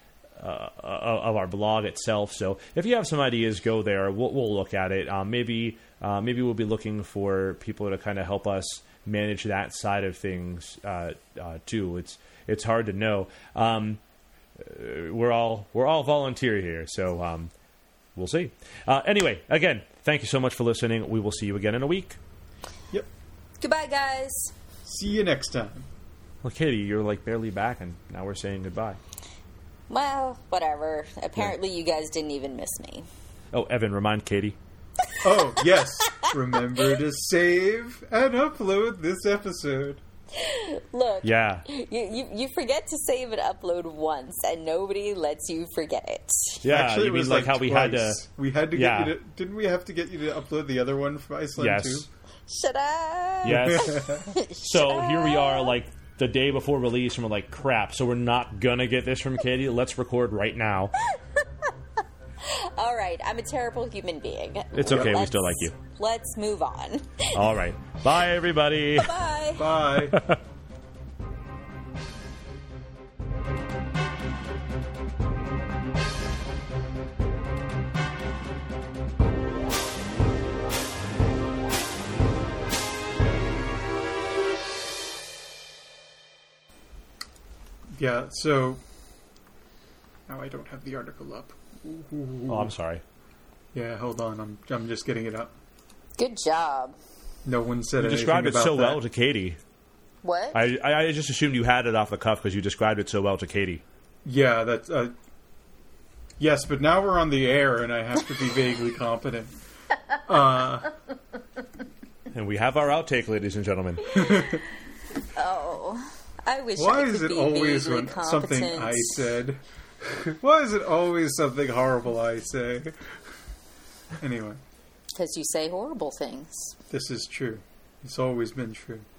[SPEAKER 1] of our blog itself. So if you have some ideas, go there. We'll look at it. Maybe we'll be looking for people to kind of help us manage that side of things too. It's hard to know. We're all volunteer here, so we'll see. Anyway, again, thank you so much for listening. We will see you again in a week.
[SPEAKER 3] Yep.
[SPEAKER 2] Goodbye, guys.
[SPEAKER 3] See you next time.
[SPEAKER 1] Well, Katie, you're like barely back, and now we're saying goodbye.
[SPEAKER 2] Well, whatever. Apparently you guys didn't even miss me.
[SPEAKER 1] Oh, Evan, remind Katie.
[SPEAKER 3] Oh, yes. Remember to save and upload this episode.
[SPEAKER 2] Look,
[SPEAKER 1] yeah,
[SPEAKER 2] you forget to save and upload once, and nobody lets you forget it.
[SPEAKER 1] Yeah,
[SPEAKER 3] actually,
[SPEAKER 1] you mean like how
[SPEAKER 3] twice.
[SPEAKER 1] we had to
[SPEAKER 3] get you to... Didn't we have to get you to upload the other one from Iceland, too?
[SPEAKER 2] Shut up!
[SPEAKER 1] Yes. So here we are, like, the day before release, and we're like, crap, so we're not gonna get this from Katie? Let's record right now.
[SPEAKER 2] All right, I'm a terrible human being.
[SPEAKER 1] It's okay, we still like you.
[SPEAKER 2] Let's move on.
[SPEAKER 1] All right. Bye, everybody.
[SPEAKER 2] Bye.
[SPEAKER 3] Bye. Yeah, so... Now I don't have the article up.
[SPEAKER 1] Oh, I'm sorry.
[SPEAKER 3] Yeah, hold on. I'm just getting it up.
[SPEAKER 2] Good job.
[SPEAKER 3] No one said anything
[SPEAKER 1] described it
[SPEAKER 3] about
[SPEAKER 1] so
[SPEAKER 3] that.
[SPEAKER 1] well to Katie.
[SPEAKER 2] What?
[SPEAKER 1] I just assumed you had it off the cuff because you described it so well to Katie.
[SPEAKER 3] Yeah, that's... yes, but now we're on the air and I have to be vaguely competent.
[SPEAKER 1] And we have our outtake, ladies and gentlemen.
[SPEAKER 2] Oh... I wish
[SPEAKER 3] Why
[SPEAKER 2] I could
[SPEAKER 3] is it
[SPEAKER 2] be
[SPEAKER 3] always
[SPEAKER 2] vaguely
[SPEAKER 3] when something
[SPEAKER 2] competent.
[SPEAKER 3] I said? Why is it always something horrible I say? Anyway.
[SPEAKER 2] Because you say horrible things.
[SPEAKER 3] This is true. It's always been true.